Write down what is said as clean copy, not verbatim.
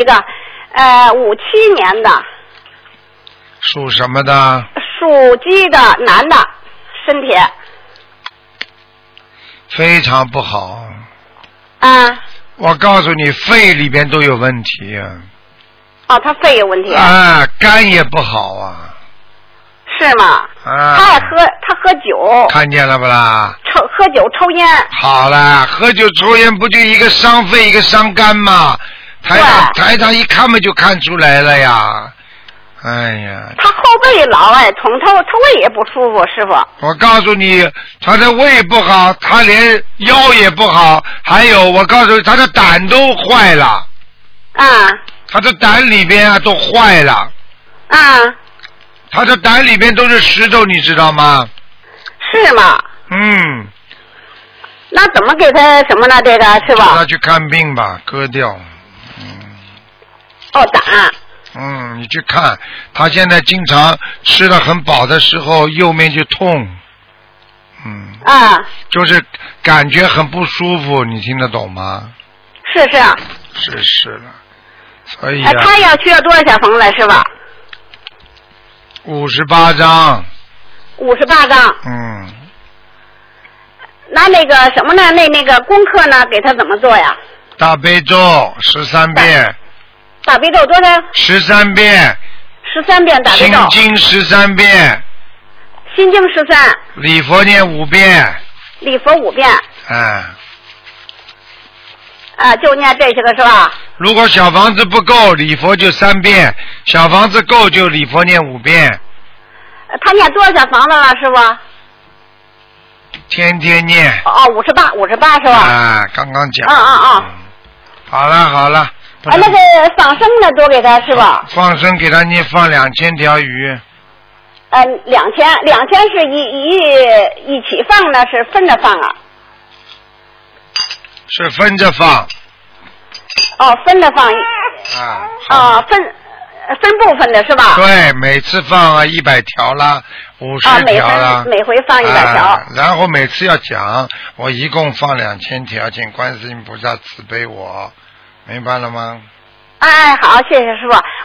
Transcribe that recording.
个57年的。 属什么的？ 属鸡的男的，身体。 非常不好。 啊。 我告诉你，肺里边都有问题啊。 哦，他肺有问题。 啊，肝也不好啊。 是吗？ 啊。 他喝酒。 看见了不啦？ 喝酒抽烟。 好了，喝酒抽烟不就一个伤肺一个伤肝吗？台长一看嘛就看出来了呀。哎呀。 他后背老他胃也不舒服，师傅。 我告诉你，他的胃不好，他连腰也不好，还有我告诉你，他的胆都坏了。 啊。 他的胆里边啊都坏了。 啊。 他的胆里边都是石头，你知道吗？ 是吗？ 嗯。 那怎么给他什么呢？这个是吧？ 让他去看病吧，割掉。 哦，胆。 你去看，他现在经常吃得很饱的时候，右面就痛。就是感觉很不舒服，你听得懂吗？ 是。 是了，所以他需要多少小房子是吧 ？58张。 58张。那个什么呢？那个功课呢？给他怎么做呀？ 大悲咒13遍。 大悲咒多少 ？13遍。 13遍大悲咒。 心经13遍。 心经13。 礼佛念5遍。 礼佛5遍。就念这些个是吧？ 如果小房子不够，礼佛就3遍；小房子够就礼佛念5遍。 他念多少小房子了，师傅？ 天天念。 58是吧？ 刚刚讲。好了。 那个放生的多给他是吧？ 放生给他放2000条鱼。 2000是一起放呢，是分着放啊？ 是分着放。 分着放。分部分的是吧？ 对，每次放100条啦，50条啦。 每回放100条。 然后每次要讲，我一共放2000条，请观世音菩萨慈悲我，明白了吗？ 好，谢谢师傅。